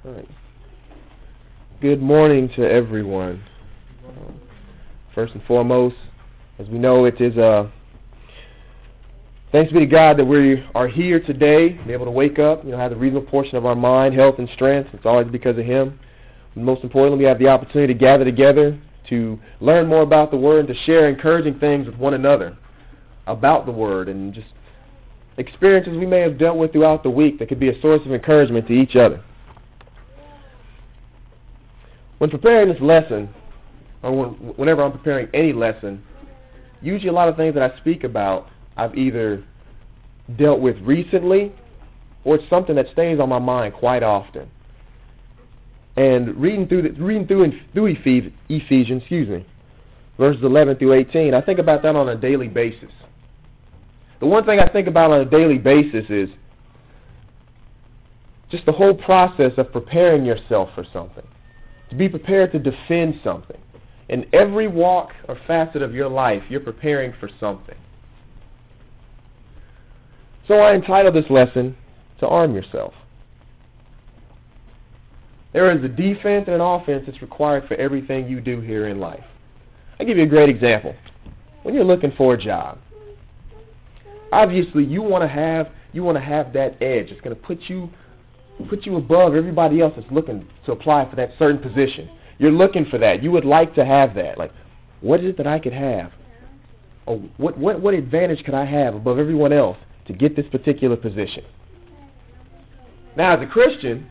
All right. Good morning to everyone. First and foremost, as we know, it is thanks be to God that we are here today, be able to wake up, have the reasonable portion of our mind, health, and strength. It's always because of Him. And most importantly, we have the opportunity to gather together to learn more about the Word and to share encouraging things with one another about the Word and just experiences we may have dealt with throughout the week that could be a source of encouragement to each other. When preparing this lesson, or whenever I'm preparing any lesson, usually a lot of things that I speak about I've either dealt with recently or it's something that stays on my mind quite often. And reading through Ephesians, verses 11 through 18, I think about that on a daily basis. The one thing I think about on a daily basis is just the whole process of preparing yourself for something. To be prepared to defend something. In every walk or facet of your life, you're preparing for something. So I entitled this lesson, To Arm Yourself. There is a defense and an offense that's required for everything you do here in life. I'll give you a great example. When you're looking for a job, obviously you want to have that edge. It's going to put you above everybody else that's looking to apply for that certain position. You're looking for that. You would like to have that. Like, what is it that I could have? Or what advantage could I have above everyone else to get this particular position? Now, as a Christian,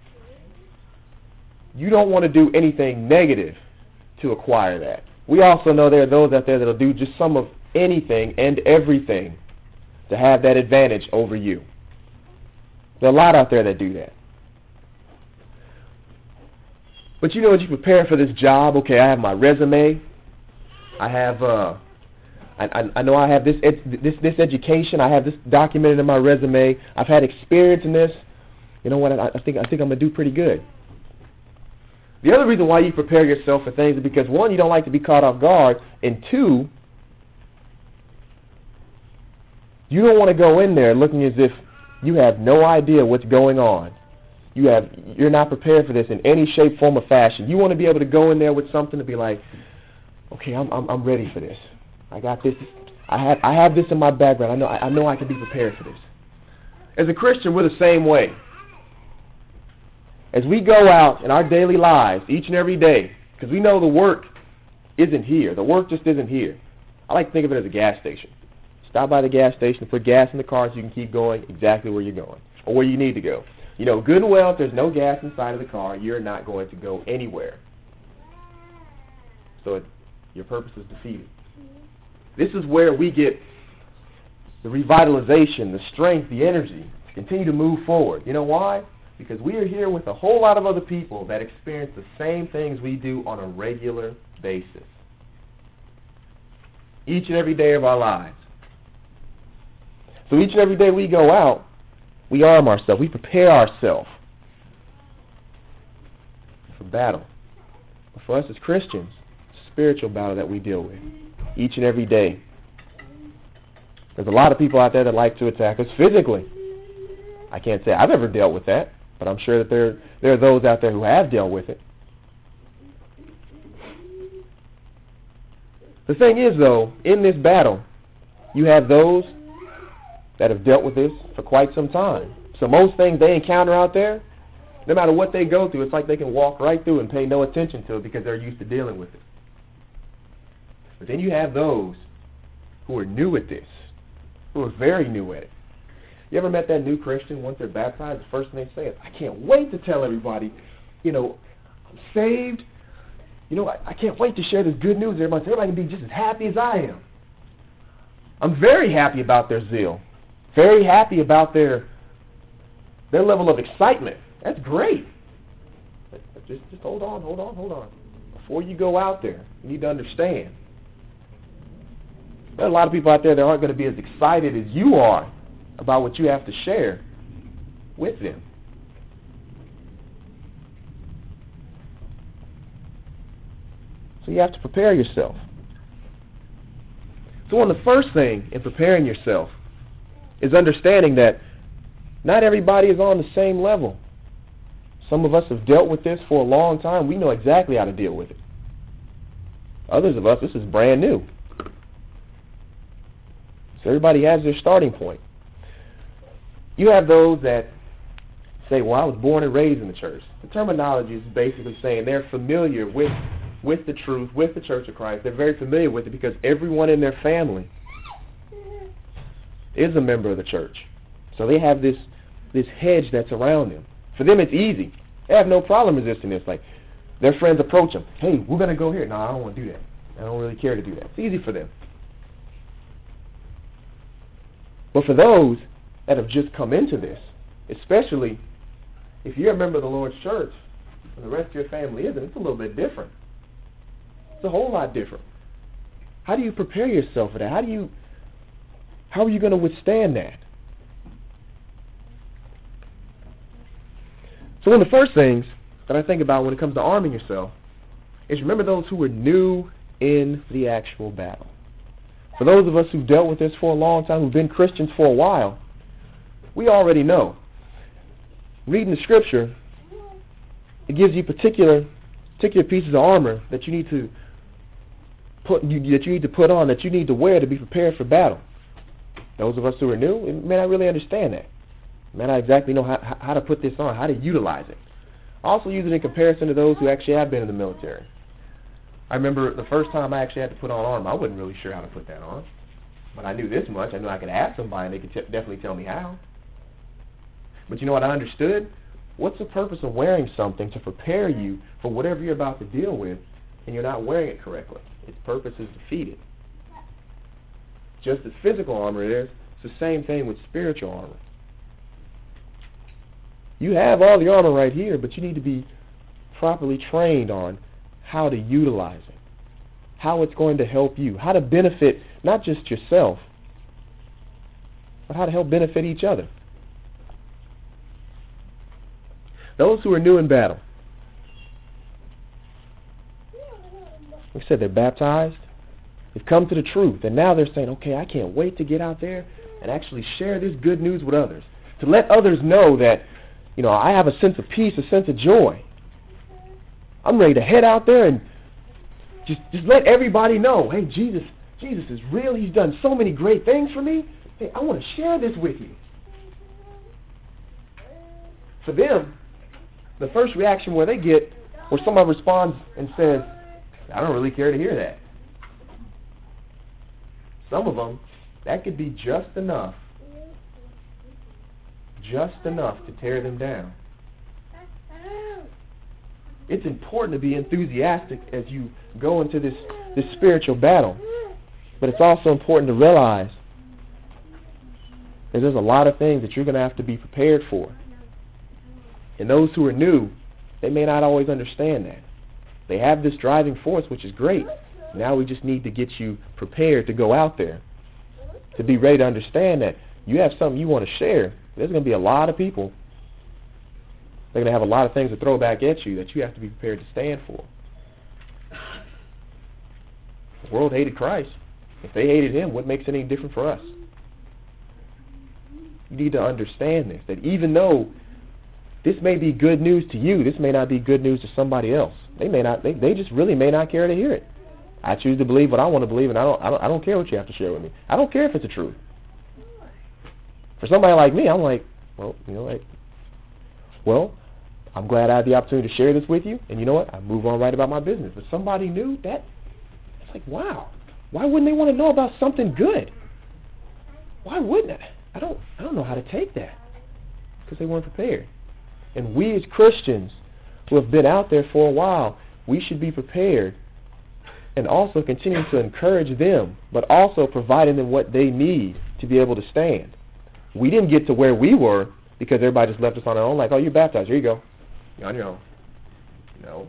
you don't want to do anything negative to acquire that. We also know there are those out there that will do just some of anything and everything to have that advantage over you. There are a lot out there that do that. But as you prepare for this job, okay, I have my resume. I have, I know I have this education. I have this documented in my resume. I've had experience in this. You know what? I think I'm gonna do pretty good. The other reason why you prepare yourself for things is because, one, you don't like to be caught off guard, and two, you don't want to go in there looking as if you have no idea what's going on. You're not prepared for this in any shape, form, or fashion. You want to be able to go in there with something to be like, okay, I'm ready for this. I got this. I have this in my background. I know I can be prepared for this. As a Christian, we're the same way. As we go out in our daily lives each and every day, because we know the work isn't here. The work just isn't here. I like to think of it as a gas station. Stop by the gas station, put gas in the car so you can keep going exactly where you're going or where you need to go. You know good and well if there's no gas inside of the car, you're not going to go anywhere. So your purpose is defeated. This is where we get the revitalization, the strength, the energy to continue to move forward. You know why? Because we are here with a whole lot of other people that experience the same things we do on a regular basis. Each and every day of our lives. So each and every day we go out, we arm ourselves. We prepare ourselves for battle. But for us as Christians, it's a spiritual battle that we deal with each and every day. There's a lot of people out there that like to attack us physically. I can't say I've ever dealt with that, but I'm sure that there are those out there who have dealt with it. The thing is, though, in this battle, you have those that have dealt with this for quite some time. So most things they encounter out there, no matter what they go through, it's like they can walk right through and pay no attention to it because they're used to dealing with it. But then you have those who are new at this, who are very new at it. You ever met that new Christian once they're baptized? The first thing they say is, I can't wait to tell everybody, I'm saved. I can't wait to share this good news with everybody so everybody can be just as happy as I am. I'm very happy about their zeal. Very happy about their level of excitement. That's great. But just hold on. Before you go out there, you need to understand. There are a lot of people out there that aren't going to be as excited as you are about what you have to share with them. So you have to prepare yourself. So one of the first things in preparing yourself is understanding that not everybody is on the same level. Some of us have dealt with this for a long time. We know exactly how to deal with it. Others of us, this is brand new. So everybody has their starting point. You have those that say, well, I was born and raised in the church. The terminology is basically saying they're familiar with the truth, with the Church of Christ. They're very familiar with it because everyone in their family is a member of the church. So they have this hedge that's around them. For them, it's easy. They have no problem resisting this. Like, their friends approach them. Hey, we're going to go here. No, I don't want to do that. I don't really care to do that. It's easy for them. But for those that have just come into this, especially if you're a member of the Lord's church and the rest of your family isn't, it's a little bit different. It's a whole lot different. How do you prepare yourself for that? How are you going to withstand that? So one of the first things that I think about when it comes to arming yourself is remember those who were new in the actual battle. For those of us who've dealt with this for a long time, who've been Christians for a while, we already know. Reading the Scripture, it gives you particular pieces of armor that you need to put on, that you need to wear to be prepared for battle. Those of us who are new may not really understand that. May not exactly know how to put this on, how to utilize it. I also use it in comparison to those who actually have been in the military. I remember the first time I actually had to put on armor, I wasn't really sure how to put that on. But I knew this much. I knew I could ask somebody and they could definitely tell me how. But you know what I understood? What's the purpose of wearing something to prepare you for whatever you're about to deal with and you're not wearing it correctly? Its purpose is defeated. Just as physical armor is, it's the same thing with spiritual armor. You have all the armor right here, but you need to be properly trained on how to utilize it, how it's going to help you, how to benefit not just yourself, but how to help benefit each other. Those who are new in battle, like I said, they're baptized, they've come to the truth, and now they're saying, okay, I can't wait to get out there and actually share this good news with others, to let others know that, you know, I have a sense of peace, a sense of joy. I'm ready to head out there and just let everybody know, hey, Jesus is real. He's done so many great things for me. Hey, I want to share this with you. For them, the first reaction where someone responds and says, I don't really care to hear that. Some of them, that could be just enough to tear them down. It's important to be enthusiastic as you go into this spiritual battle. But it's also important to realize that there's a lot of things that you're going to have to be prepared for. And those who are new, they may not always understand that. They have this driving force, which is great. Now we just need to get you prepared to go out there, to be ready to understand that you have something you want to share. There's going to be a lot of people. They're going to have a lot of things to throw back at you that you have to be prepared to stand for. The world hated Christ. If they hated him, what makes it any different for us? You need to understand this, that even though this may be good news to you, this may not be good news to somebody else. They just really may not care to hear it. I choose to believe what I want to believe, and I don't care what you have to share with me. I don't care if it's the truth. For somebody like me, I'm like, I'm glad I had the opportunity to share this with you, and you know what? I move on right about my business. But somebody new, it's like, wow. Why wouldn't they want to know about something good? Why wouldn't I? I don't know how to take that because they weren't prepared. And we as Christians who have been out there for a while, we should be prepared and also continue to encourage them, but also providing them what they need to be able to stand. We didn't get to where we were because everybody just left us on our own, like, oh, you're baptized, here you go. You're on your own. No.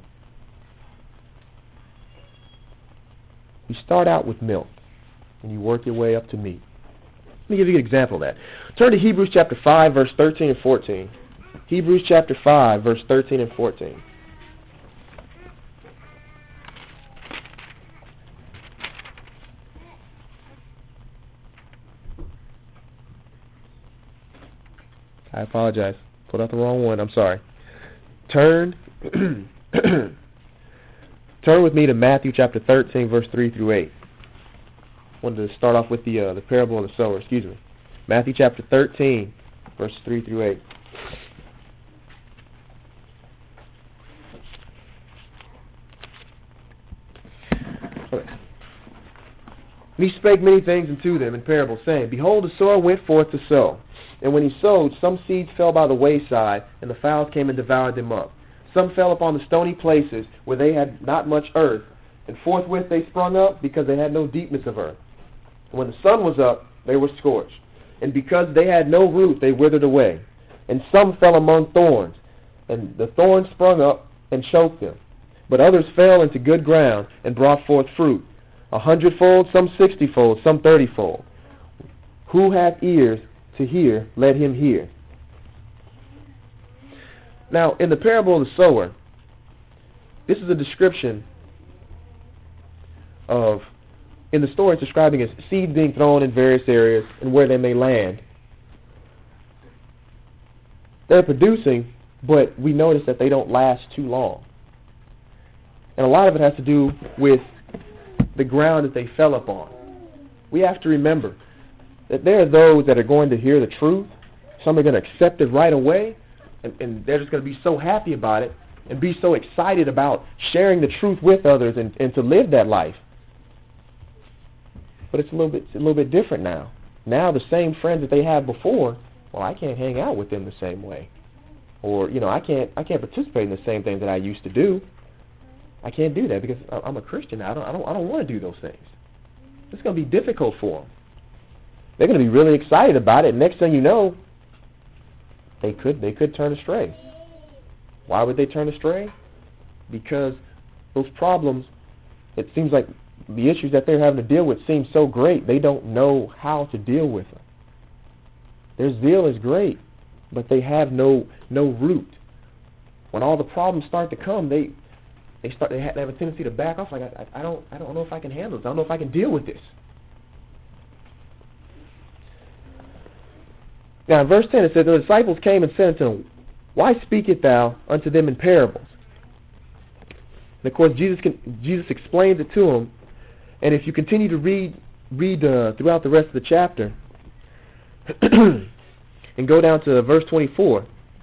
You start out with milk, and you work your way up to meat. Let me give you an example of that. Turn to Hebrews chapter 5, verse 13 and 14. Hebrews chapter 5, verse 13 and 14. I apologize. Put out the wrong one. I'm sorry. Turn turn with me to Matthew chapter 13, verse 3 through 8. I wanted to start off with the parable of the sower. Matthew chapter 13, verse 3 through 8. And he spake many things unto them in parables, saying, Behold, the sower went forth to sow. And when he sowed, some seeds fell by the wayside, and the fowls came and devoured them up. Some fell upon the stony places, where they had not much earth, and forthwith they sprung up, because they had no deepness of earth. And when the sun was up, they were scorched. And because they had no root, they withered away. And some fell among thorns, and the thorns sprung up and choked them. But others fell into good ground, and brought forth fruit, 100-fold, some 60-fold, some 30-fold. Who hath ears to hear, let him hear. Now, in the parable of the sower, this is a description of, in the story it's describing as seeds being thrown in various areas and where they may land. They're producing, but we notice that they don't last too long. And a lot of it has to do with the ground that they fell upon. We have to remember that there are those that are going to hear the truth. Some are going to accept it right away, and they're just going to be so happy about it and be so excited about sharing the truth with others and to live that life. But it's a little bit different now. Now the same friends that they had before, well, I can't hang out with them the same way, or I can't participate in the same things that I used to do. I can't do that because I'm a Christian. I don't want to do those things. It's going to be difficult for them. They're going to be really excited about it. Next thing you know, they could turn astray. Why would they turn astray? Because those problems, it seems like the issues that they're having to deal with seem so great, they don't know how to deal with them. Their zeal is great, but they have no root. When all the problems start to come, they have a tendency to back off. Like I don't know if I can handle this. I don't know if I can deal with this. Now in verse 10 it says, the disciples came and said unto him, Why speakest thou unto them in parables? And of course Jesus explains it to them. And if you continue to read throughout the rest of the chapter and go down to verse 24,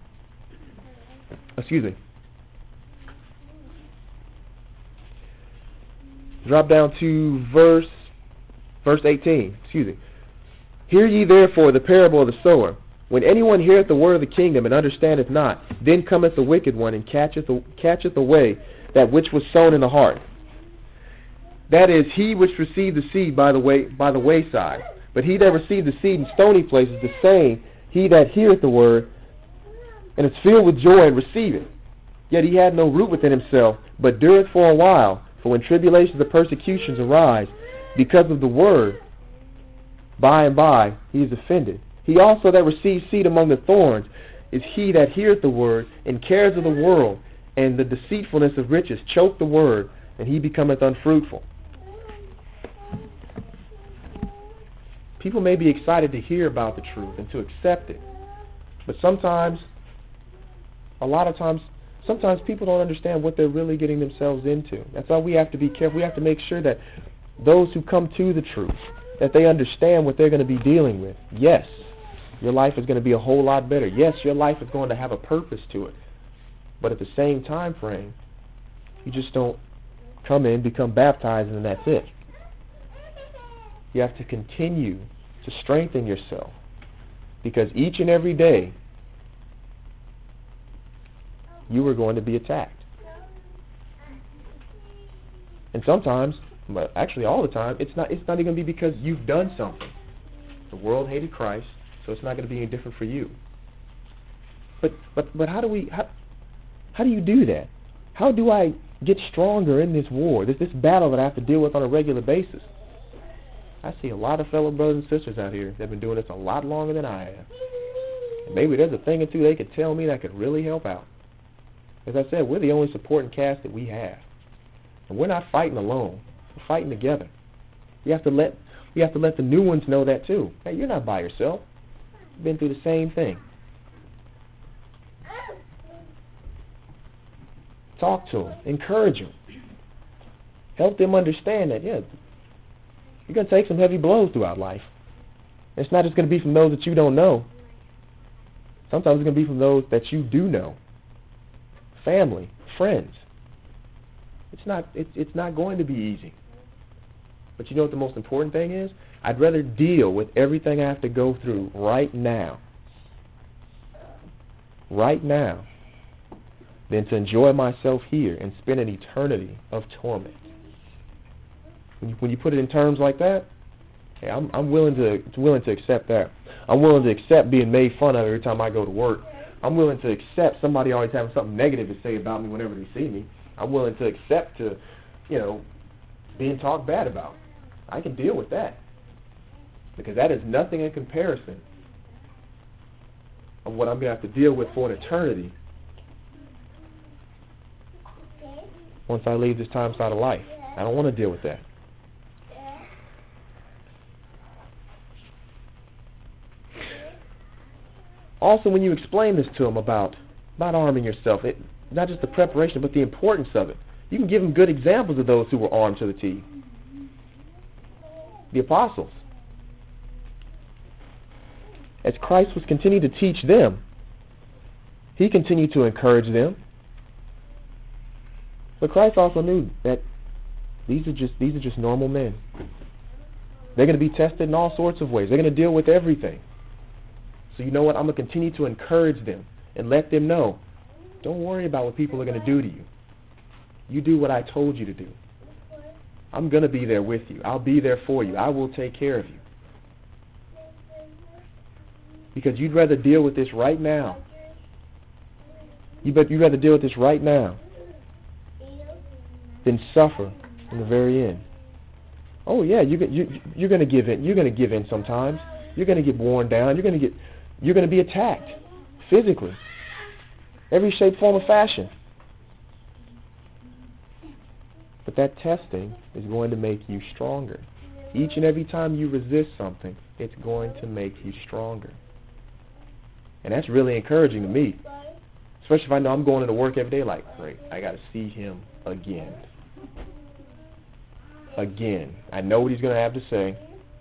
drop down to verse 18, Hear ye therefore the parable of the sower. When anyone heareth the word of the kingdom and understandeth not, then cometh the wicked one and catcheth away that which was sown in the heart. That is, he which received the seed by the wayside. But he that received the seed in stony places, the same, he that heareth the word, and is filled with joy and receiveth. Yet he had no root within himself, but dureth for a while. For when tribulations or persecutions arise because of the word, by and by he is offended. He also that receives seed among the thorns is he that heareth the word, and cares of the world and the deceitfulness of riches choke the word, and he becometh unfruitful. People may be excited to hear about the truth and to accept it, but sometimes people don't understand what they're really getting themselves into. That's why we have to be careful. We have to make sure that those who come to the truth, that they understand what they're going to be dealing with. Yes, your life is going to be a whole lot better. Yes, your life is going to have a purpose to it. But at the same time frame, you just don't come in, become baptized, and that's it. You have to continue to strengthen yourself, because each and every day you are going to be attacked. And sometimes, but actually all the time, it's not even going to be because you've done something. The world hated Christ, so it's not going to be any different for you. But how do you do that? How do I get stronger in this war, this battle that I have to deal with on a regular basis? I see a lot of fellow brothers and sisters out here that have been doing this a lot longer than I have. And maybe there's a thing or two they could tell me that could really help out. As I said, we're the only supporting cast that we have. And we're not fighting alone. We're fighting together. We have to let the new ones know that too. Hey, you're not by yourself. You've been through the same thing. Talk to them. Encourage them. Help them understand that, yeah, you're going to take some heavy blows throughout life. It's not just going to be from those that you don't know. Sometimes it's going to be from those that you do know. Family, friends. It's not going to be easy. But you know what the most important thing is? I'd rather deal with everything I have to go through right now, than to enjoy myself here and spend an eternity of torment. When you put it in terms like that, hey, I'm willing to accept that. I'm willing to accept being made fun of every time I go to work. I'm willing to accept somebody always having something negative to say about me whenever they see me. I'm willing to accept being talked bad about. I can deal with that, because that is nothing in comparison of what I'm going to have to deal with for an eternity once I leave this time side of life. I don't want to deal with that. Also, when you explain this to them about arming yourself, not just the preparation, but the importance of it, you can give them good examples of those who were armed to the teeth. The apostles. As Christ was continuing to teach them, he continued to encourage them. But Christ also knew that these are just normal men. They're going to be tested in all sorts of ways. They're going to deal with everything. So you know what? I'm going to continue to encourage them and let them know, don't worry about what people are going to do to you. You do what I told you to do. I'm going to be there with you. I'll be there for you. I will take care of you. Because you'd rather deal with this right now. You'd rather deal with this right now than suffer in the very end. Oh yeah, you're going to give in. You're going to give in sometimes. You're going to get worn down. You're going to be attacked physically, every shape, form, or fashion. But that testing is going to make you stronger. Each and every time you resist something, it's going to make you stronger. And that's really encouraging to me, especially if I know I'm going into work every day like, great, I got to see him again. I know what he's going to have to say.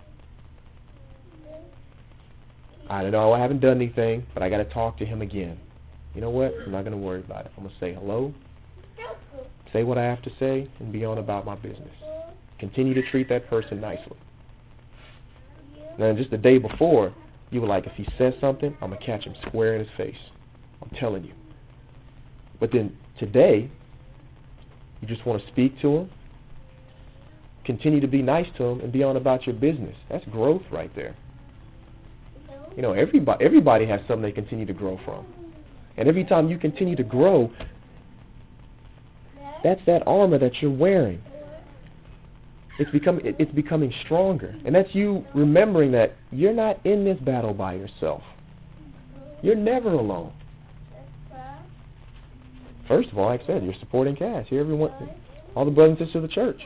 I know I haven't done anything, but I got to talk to him again. You know what? I'm not going to worry about it. I'm going to say hello, say what I have to say, and be on about my business. Continue to treat that person nicely. Now, just the day before, you were like, if he says something, I'm going to catch him square in his face. I'm telling you. But then today, you just want to speak to him, continue to be nice to him, and be on about your business. That's growth right there. You know, everybody has something they continue to grow from. And every time you continue to grow, that's that armor that you're wearing. It's becoming stronger. And that's you remembering that you're not in this battle by yourself. You're never alone. First of all, like I said, you're supporting Cass. You're everyone, all the brothers and sisters of the church.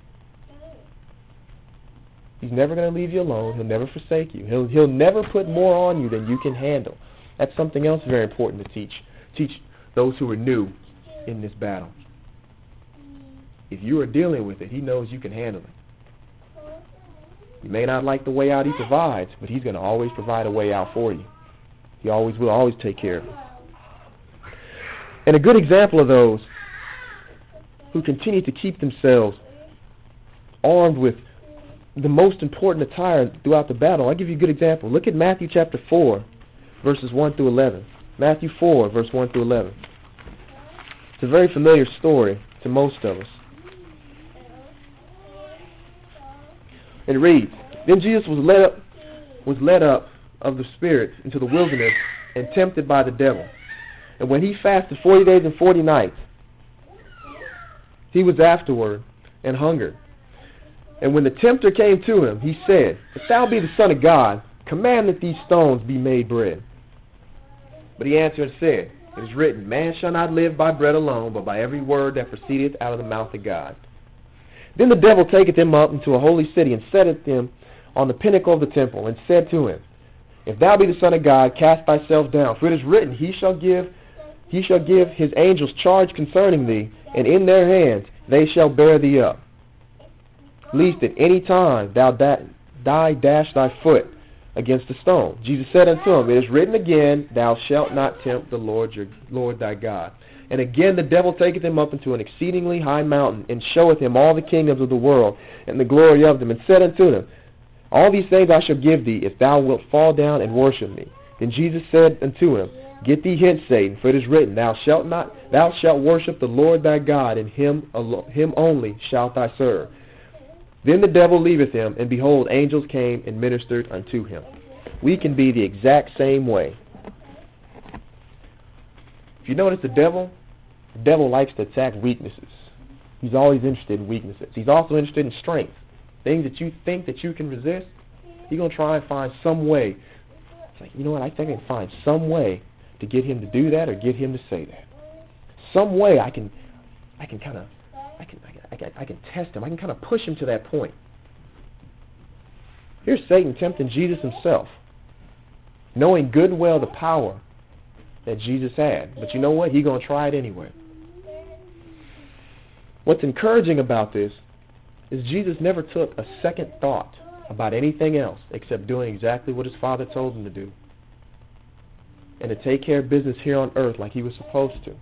He's never going to leave you alone. He'll never forsake you. He'll never put more on you than you can handle. That's something else very important to teach those who are new in this battle. If you are dealing with it, he knows you can handle it. You may not like the way out he provides, but he's going to always provide a way out for you. He always will always take care of you. And a good example of those who continue to keep themselves armed with the most important attire throughout the battle, I'll give you a good example. Look at Matthew chapter 4, verses 1 through 11. Matthew 4, verse 1 through 11. It's a very familiar story to most of us. It reads, Then Jesus was led up of the Spirit into the wilderness and tempted by the devil. And when he fasted 40 days and 40 nights, he was afterward and hungered. And when the tempter came to him, he said, If thou be the Son of God, command that these stones be made bread. But he answered and said, It is written, Man shall not live by bread alone, but by every word that proceedeth out of the mouth of God. Then the devil taketh him up into a holy city, and setteth him on the pinnacle of the temple, and said to him, If thou be the Son of God, cast thyself down. For it is written, He shall give He shall give his angels charge concerning thee, and in their hands they shall bear thee up, lest at any time thou dash thy foot against a stone. Jesus said unto him, It is written again, Thou shalt not tempt the Lord thy God. And again the devil taketh him up into an exceedingly high mountain, and showeth him all the kingdoms of the world, and the glory of them, and said unto him, All these things I shall give thee, if thou wilt fall down and worship me. Then Jesus said unto him, Get thee hence, Satan, for it is written, Thou shalt worship the Lord thy God, and him only shalt thou serve. Then the devil leaveth him, and behold, angels came and ministered unto him. We can be the exact same way. If you notice the devil likes to attack weaknesses. He's always interested in weaknesses. He's also interested in strength. Things that you think that you can resist, he's going to try and find some way. It's like, you know what, I think I can find some way to get him to do that or get him to say that. Some way I can test him. I can kind of push him to that point. Here's Satan tempting Jesus himself, knowing good and well the power that Jesus had. But you know what? He's going to try it anyway. What's encouraging about this is Jesus never took a second thought about anything else except doing exactly what his Father told him to do, and to take care of business here on earth like he was supposed to.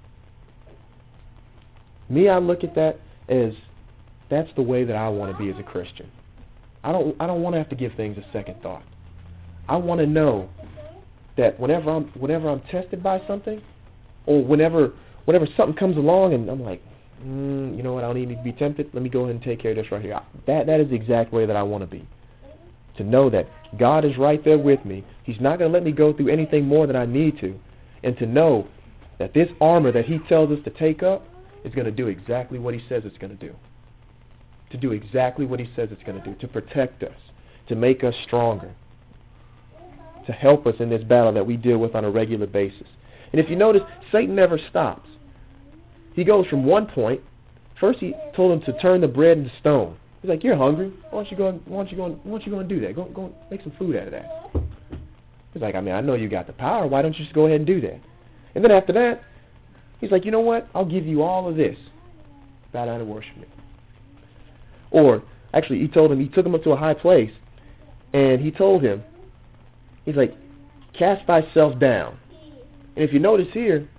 Me, I look at that as that's the way that I want to be as a Christian. I don't want to have to give things a second thought. I want to know that whenever I'm tested by something, or whenever something comes along and I'm like, you know what, I don't even need to be tempted. Let me go ahead and take care of this right here. That is the exact way that I want to be. To know that God is right there with me. He's not going to let me go through anything more than I need to. And to know that this armor that he tells us to take up is going to do exactly what he says it's going to do. To do exactly what he says it's going to do. To protect us. To make us stronger. To help us in this battle that we deal with on a regular basis. And if you notice, Satan never stops. He goes from one point. First he told him to turn the bread into stone. He's like, you're hungry. Why don't you go and do that? Go make some food out of that. He's like, I know you got the power. Why don't you just go ahead and do that? And then after that, he's like, you know what? I'll give you all of this. Bow down and worship me. Or, actually, he took him up to a high place, and he told him, he's like, cast thyself down. And if you notice here,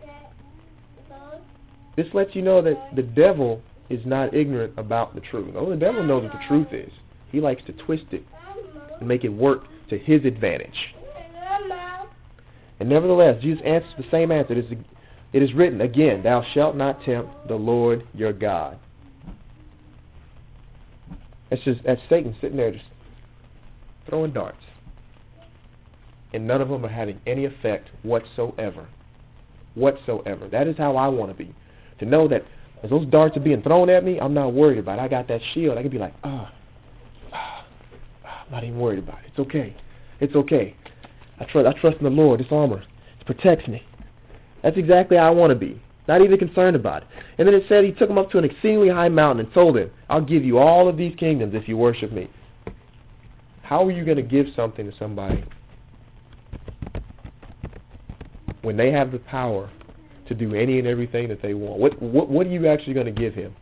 this lets you know that the devil is not ignorant about the truth. Oh, the devil knows what the truth is. He likes to twist it and make it work to his advantage. And nevertheless, Jesus answers the same answer. It is written, again, Thou shalt not tempt the Lord your God. That's Satan sitting there just throwing darts. And none of them are having any effect whatsoever. Whatsoever. That is how I want to be. To know that as those darts are being thrown at me, I'm not worried about it. I got that shield. I can be like, I'm not even worried about it. It's okay. It's okay. I trust in the Lord. This armor, it protects me. That's exactly how I want to be. Not even concerned about it. And then it said he took him up to an exceedingly high mountain and told him, I'll give you all of these kingdoms if you worship me. How are you going to give something to somebody when they have the power to do any and everything that they want? What are you actually going to give him?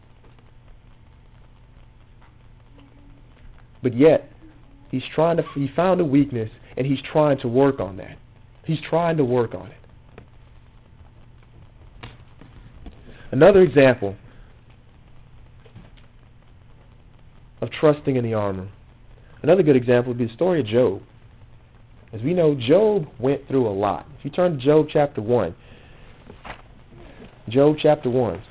But yet, he found a weakness, and he's trying to work on that. He's trying to work on it. Another example of trusting in the armor. Another good example would be the story of Job. As we know, Job went through a lot. If you turn to Job chapter 1, Job chapter 1.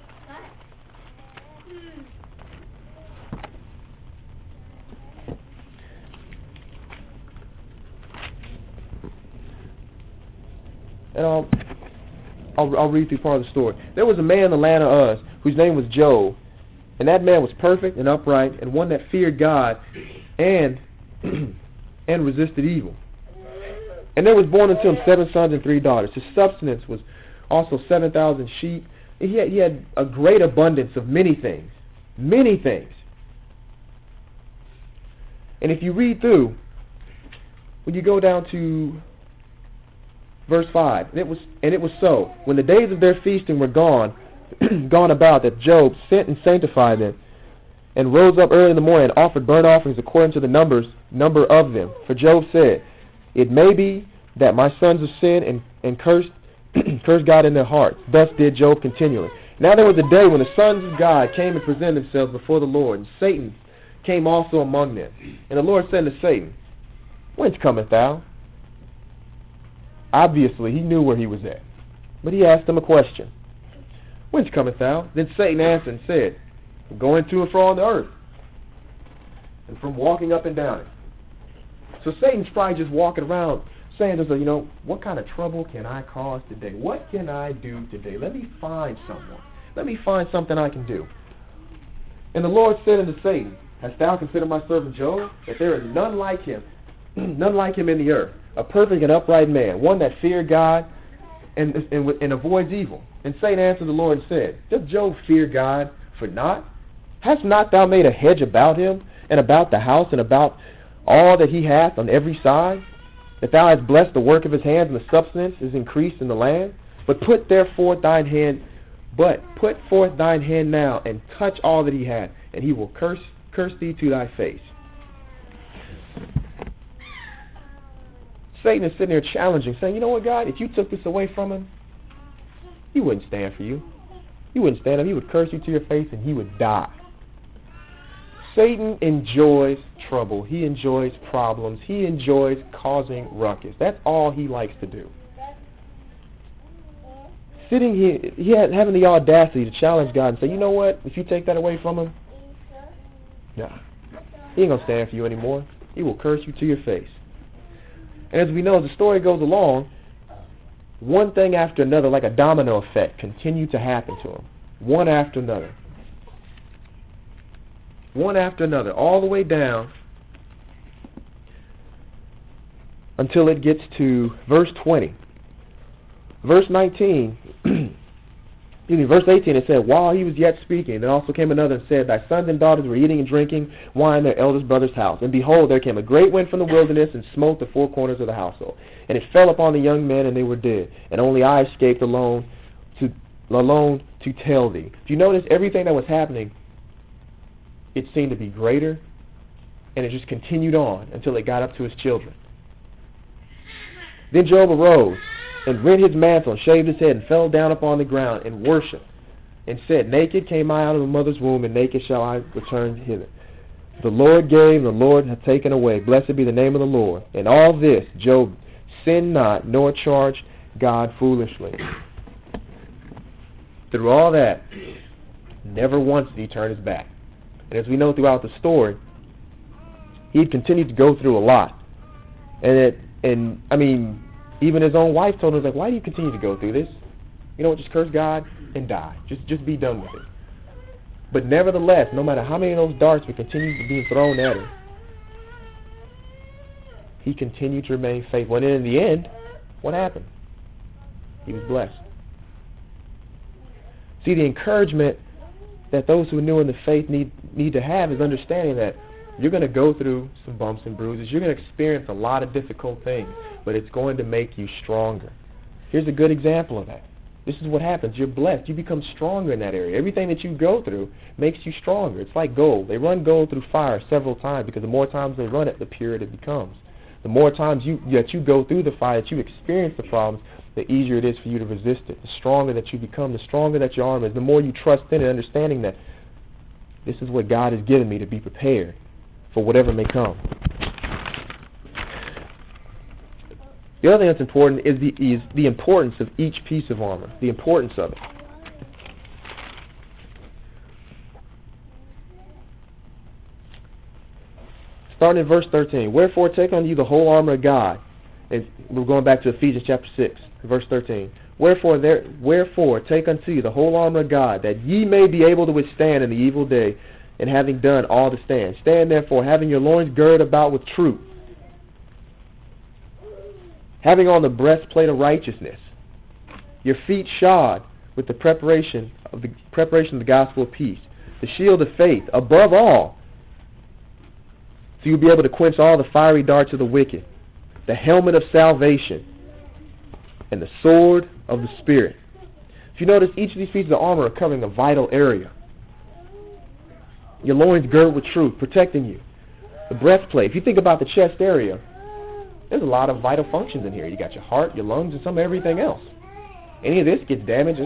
And I'll read through part of the story. There was a man in the land of Uz whose name was Job, and that man was perfect and upright, and one that feared God and resisted evil. And there was born unto him 7 sons and 3 daughters. His substance was also 7,000 sheep. He had a great abundance of many things. Many things. And if you read through, when you go down to Verse 5, and it was so, when the days of their feasting were gone about, that Job sent and sanctified them, and rose up early in the morning and offered burnt offerings according to the number of them. For Job said, it may be that my sons have sinned and cursed God in their hearts. Thus did Job continually. Now there was a day when the sons of God came and presented themselves before the Lord, and Satan came also among them. And the Lord said to Satan, whence cometh thou? Obviously, he knew where he was at. But he asked him a question. Whence cometh thou? Then Satan answered and said, from going to and fro on the earth, and from walking up and down it. So Satan's probably just walking around saying, what kind of trouble can I cause today? What can I do today? Let me find someone. Let me find something I can do. And the Lord said unto Satan, hast thou considered my servant Job, that there is none like him in the earth, a perfect and upright man, one that feared God and avoids evil. And Satan answered the Lord and said, does Job fear God for naught? Hast not thou made a hedge about him, and about the house, and about all that he hath on every side? That thou hast blessed the work of his hands, and the substance is increased in the land? But put forth thine hand now, and touch all that he hath, and he will curse thee to thy face. Satan is sitting there challenging, saying, you know what, God, if you took this away from him, he wouldn't stand for you. He wouldn't stand up. He would curse you to your face, and he would die. Satan enjoys trouble. He enjoys problems. He enjoys causing ruckus. That's all he likes to do. Sitting here, having the audacity to challenge God and say, you know what, if you take that away from him, nah, he ain't going to stand for you anymore. He will curse you to your face. And as we know, as the story goes along, one thing after another, like a domino effect, continued to happen to him. One after another. One after another, all the way down until it gets to verse 20. Verse 19, verse 18, it said, while he was yet speaking, there also came another and said, thy sons and daughters were eating and drinking wine in their eldest brother's house. And behold, there came a great wind from the wilderness and smote the four corners of the household. And it fell upon the young men, and they were dead. And only I escaped alone to tell thee. If you notice, everything that was happening, it seemed to be greater, and it just continued on until it got up to his children. Then Job arose and rent his mantle and shaved his head and fell down upon the ground and worshipped and said, naked came I out of the mother's womb, and naked shall I return hither. The Lord gave, and the Lord hath taken away. Blessed be the name of the Lord. And all this Job sinned not, nor charged God foolishly. Through all that, never once did he turn his back. And as we know throughout the story, he continued to go through a lot. And even his own wife told him, why do you continue to go through this? You know what, just curse God and die. Just be done with it. But nevertheless, no matter how many of those darts would continue to be thrown at him, he continued to remain faithful. And in the end, what happened? He was blessed. See, the encouragement that those who are new in the faith need to have is understanding that you're going to go through some bumps and bruises. You're going to experience a lot of difficult things, but it's going to make you stronger. Here's a good example of that. This is what happens. You're blessed. You become stronger in that area. Everything that you go through makes you stronger. It's like gold. They run gold through fire several times because the more times they run it, the purer it becomes. The more times that you go through the fire, that you experience the problems, the easier it is for you to resist it. The stronger that you become, the stronger that your armor is, the more you trust in it, understanding that this is what God has given me to be prepared for whatever may come. The other thing that's important is the importance of each piece of armor, the importance of it. Starting in verse 13, wherefore take unto you the whole armor of God. And we're going back to Ephesians chapter 6, verse 13. Wherefore take unto you the whole armor of God, that ye may be able to withstand in the evil day, and having done all to stand. Stand therefore, having your loins girded about with truth, having on the breastplate of righteousness, your feet shod with the preparation of the gospel of peace, the shield of faith, above all, so you'll be able to quench all the fiery darts of the wicked, the helmet of salvation, and the sword of the Spirit. If you notice, each of these pieces of armor are covering a vital area. Your loins girded with truth, protecting you. The breastplate. If you think about the chest area, there's a lot of vital functions in here. You got your heart, your lungs, and some everything else. Any of this gets damaged,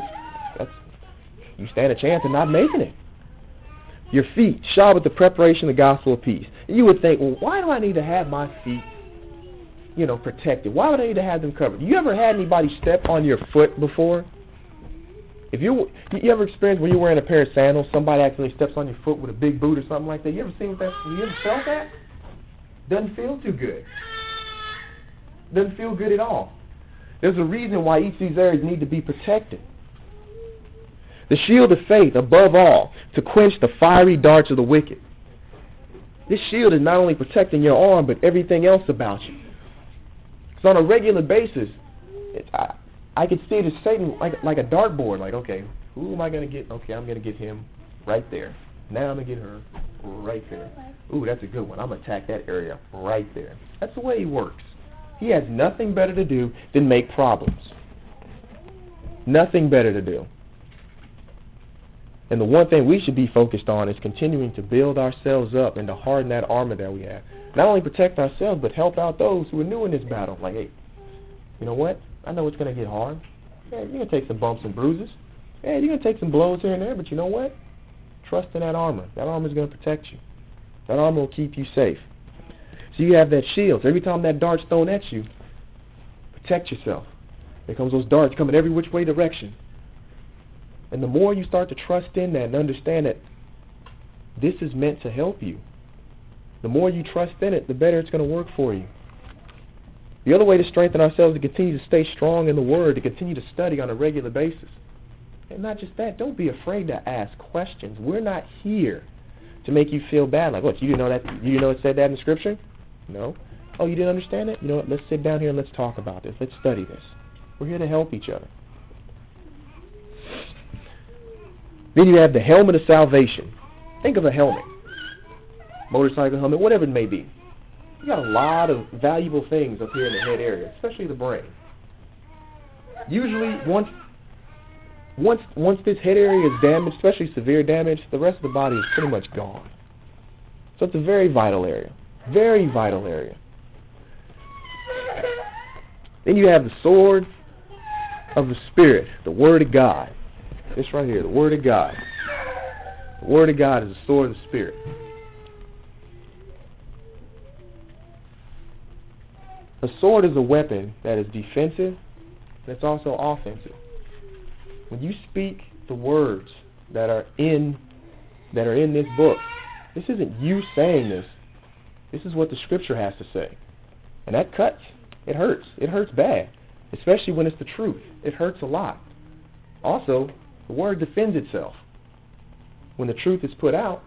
you stand a chance of not making it. Your feet, shod with the preparation of the gospel of peace. And you would think, well, why do I need to have my feet, protected? Why would I need to have them covered? You ever had anybody step on your foot before? If you ever experienced when you're wearing a pair of sandals, somebody accidentally steps on your foot with a big boot or something like that? You ever seen that? You ever felt that? Doesn't feel too good. Doesn't feel good at all. There's a reason why each of these areas need to be protected. The shield of faith, above all, to quench the fiery darts of the wicked. This shield is not only protecting your arm, but everything else about you. So on a regular basis, I could see it as Satan like a dartboard. Like, okay, who am I going to get? Okay, I'm going to get him right there. Now I'm going to get her right there. Ooh, that's a good one. I'm going to attack that area right there. That's the way he works. He has nothing better to do than make problems. Nothing better to do. And the one thing we should be focused on is continuing to build ourselves up and to harden that armor that we have. Not only protect ourselves, but help out those who are new in this battle. Like, hey, you know what? I know it's going to get hard. Yeah, you're going to take some bumps and bruises. Yeah, you're going to take some blows here and there, but you know what? Trust in that armor. That armor is going to protect you. That armor will keep you safe. So you have that shield. So every time that dart's thrown at you, protect yourself. There comes those darts coming every which way direction. And the more you start to trust in that and understand that this is meant to help you, the more you trust in it, the better it's going to work for you. The other way to strengthen ourselves is to continue to stay strong in the Word, to continue to study on a regular basis. And not just that, don't be afraid to ask questions. We're not here to make you feel bad. Like, what, you didn't know that? You didn't know it said that in the Scripture? No. Oh, you didn't understand it? You know what, let's sit down here and let's talk about this. Let's study this. We're here to help each other. Then you have the helmet of salvation. Think of a helmet. Motorcycle helmet, whatever it may be. You got a lot of valuable things up here in the head area, especially the brain. Usually, once this head area is damaged, especially severe damage, the rest of the body is pretty much gone. So it's a very vital area. Very vital area. Then you have the sword of the Spirit, the Word of God. This right here, the Word of God. The Word of God is the sword of the Spirit. A sword is a weapon that is defensive, and it's also offensive. When you speak the words that are in this book, this isn't you saying this. This is what the Scripture has to say. And that cuts. It hurts. It hurts bad, especially when it's the truth. It hurts a lot. Also, the Word defends itself. When the truth is put out,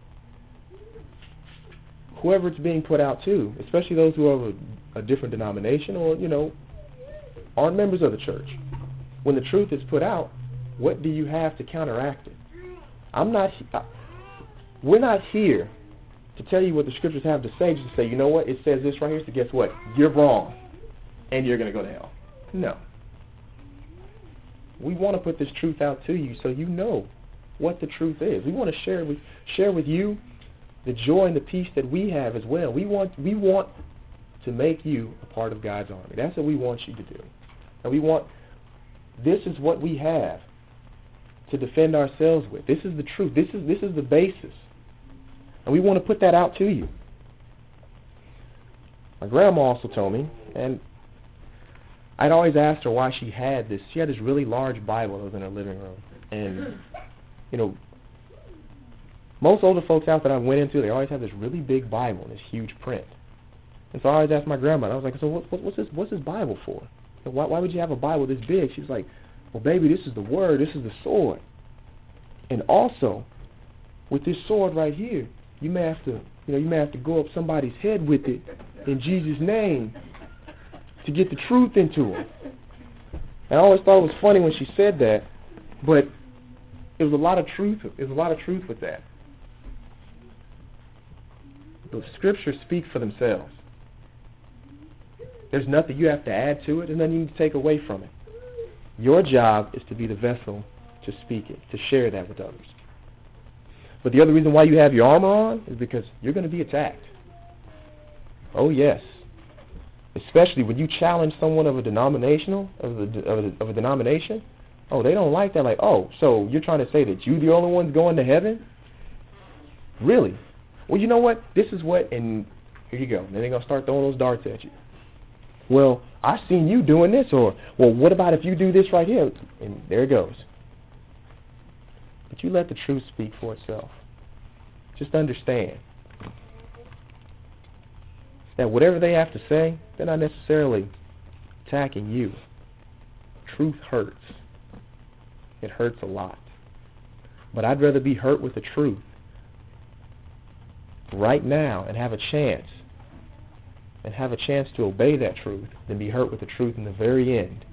whoever it's being put out to, especially those who are of a different denomination or, aren't members of the church, when the truth is put out, what do you have to counteract it? We're not here to tell you what the Scriptures have to say, just to say, you know what, it says this right here, so guess what? You're wrong, and you're going to go to hell. No. We want to put this truth out to you so you know what the truth is. We want to share with you the joy and the peace that we have as well. We want to make you a part of God's army. That's what we want you to do. And this is what we have to defend ourselves with. This is the truth. This is the basis. And we want to put that out to you. My grandma also told me, and I'd always asked her why she had this. She had this really large Bible that was in her living room. And, most older folks out that I went into, they always have this really big Bible and this huge print. And so I always asked my grandma, and I was like, so what's this Bible for? Why would you have a Bible this big? She's like, well, baby, this is the Word. This is the sword. And also, with this sword right here, you may have to go up somebody's head with it in Jesus' name to get the truth into them. And I always thought it was funny when she said that, but there was a lot of truth. There's a lot of truth with that. The Scriptures speak for themselves. There's nothing you have to add to it. There's nothing you need to take away from it. Your job is to be the vessel to speak it, to share that with others. But the other reason why you have your armor on is because you're going to be attacked. Oh, yes. Especially when you challenge someone of a denomination. Oh, they don't like that. Like, oh, so you're trying to say that you the only one's going to heaven? Really? Well, you know what? This is what, and here you go. Then they're going to start throwing those darts at you. Well, I seen you doing this, or, well, what about if you do this right here? And there it goes. But you let the truth speak for itself. Just understand that whatever they have to say, they're not necessarily attacking you. Truth hurts. It hurts a lot. But I'd rather be hurt with the truth right now and have a chance to obey that truth than be hurt with the truth in the very end.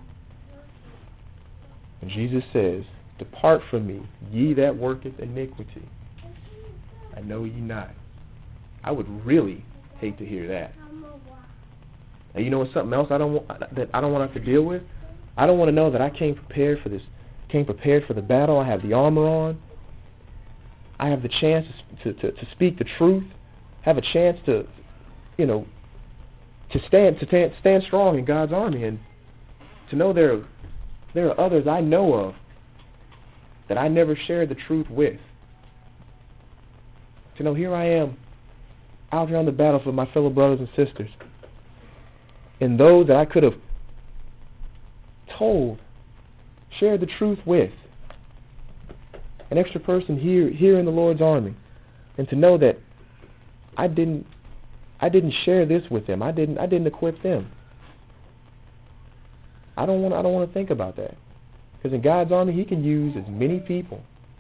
And Jesus says, "Depart from me, ye that worketh iniquity. I know ye not." I would really hate to hear that. And you know what's something else I don't want to have to deal with? I don't want to know that I came prepared for this, came prepared for the battle. I have the armor on. I have the chance to speak the truth. Have a chance to, to stand strong in God's army, and to know there are others I know of that I never shared the truth with. To know here I am out here on the battlefield with my fellow brothers and sisters, and those that I could have told, shared the truth with, an extra person here in the Lord's army, and to know that I didn't share this with them. I didn't equip them. I don't want to think about that, because in God's army He can use as many people.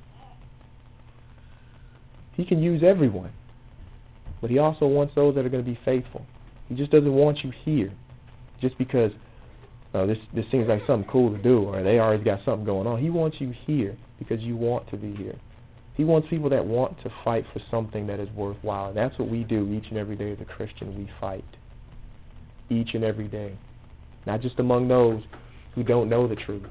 He can use everyone, but He also wants those that are going to be faithful. He just doesn't want you here just because this seems like something cool to do, or they already got something going on. He wants you here because you want to be here. He wants people that want to fight for something that is worthwhile. And that's what we do each and every day as a Christian. We fight each and every day, not just among those who don't know the truth.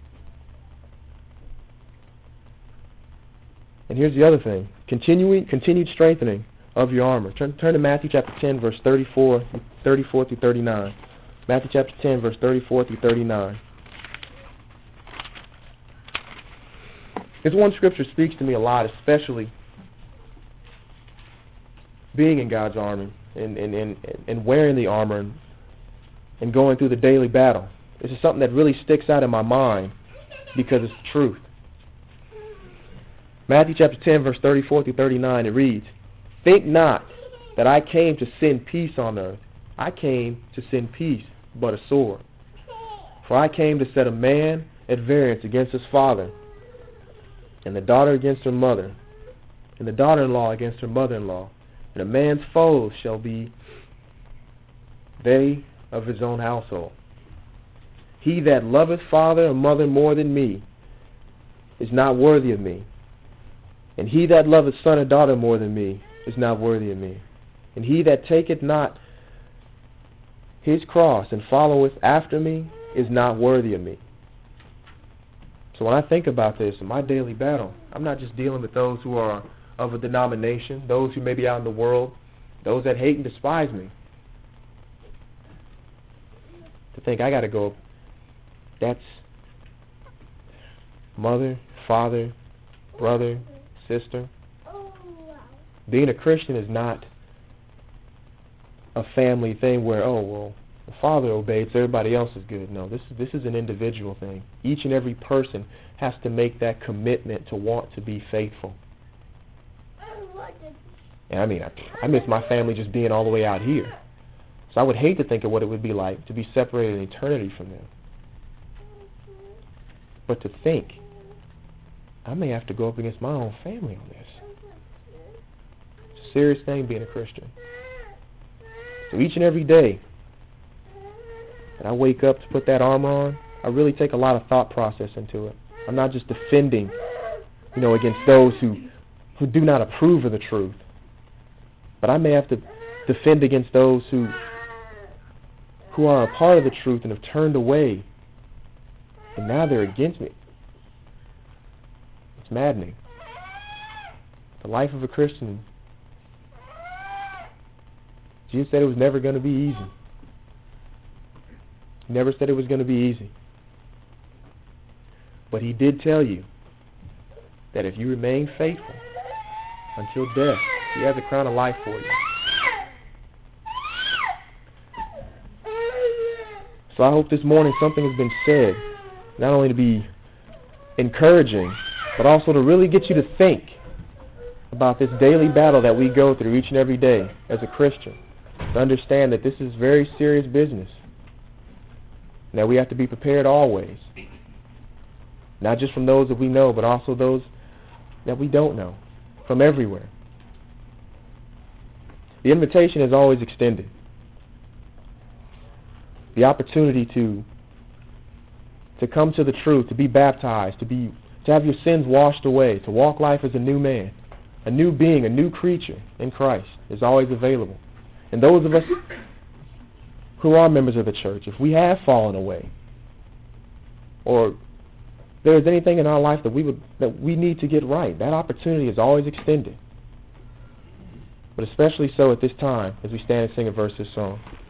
And here's the other thing. Continued strengthening of your armor. Turn to Matthew chapter 10, verse 34 through 39. Matthew chapter 10, verse 34 through 39. This one scripture speaks to me a lot, especially being in God's army and wearing the armor and going through the daily battle. This is something that really sticks out in my mind because it's the truth. Matthew chapter 10, verse 34 through 39, it reads, "Think not that I came to send peace on earth. I came to send peace, but a sword. For I came to set a man at variance against his father, and the daughter against her mother, and the daughter-in-law against her mother-in-law. And a man's foes shall be they of his own household. He that loveth father or mother more than me is not worthy of me. And he that loveth son or daughter more than me is not worthy of me. And he that taketh not his cross and followeth after me is not worthy of me." So when I think about this in my daily battle, I'm not just dealing with those who are of a denomination, those who may be out in the world, those that hate and despise me. To think I got to go, that's mother, father, brother, sister. Being a Christian is not a family thing where, oh, well, the father obeys, so everybody else is good. No, this is an individual thing. Each and every person has to make that commitment to want to be faithful. And I mean, I miss my family just being all the way out here. So I would hate to think of what it would be like to be separated in eternity from them. But to think, I may have to go up against my own family on this. It's a serious thing being a Christian. So each and every day that I wake up to put that armor on, I really take a lot of thought process into it. I'm not just defending, against those who do not approve of the truth. But I may have to defend against those who who are a part of the truth and have turned away, and now they're against me. It's maddening. The life of a Christian, Jesus said it was never going to be easy. He never said it was going to be easy. But he did tell you that if you remain faithful until death, he has a crown of life for you. So I hope this morning something has been said, not only to be encouraging, but also to really get you to think about this daily battle that we go through each and every day as a Christian. To understand that this is very serious business. And that we have to be prepared always. Not just from those that we know, but also those that we don't know. From everywhere. The invitation is always extended. The opportunity to come to the truth, to be baptized, to have your sins washed away, to walk life as a new man, a new being, a new creature in Christ is always available. And those of us who are members of the church, if we have fallen away, or there is anything in our life that we need to get right, that opportunity is always extended. But especially so at this time as we stand and sing a verse of this song.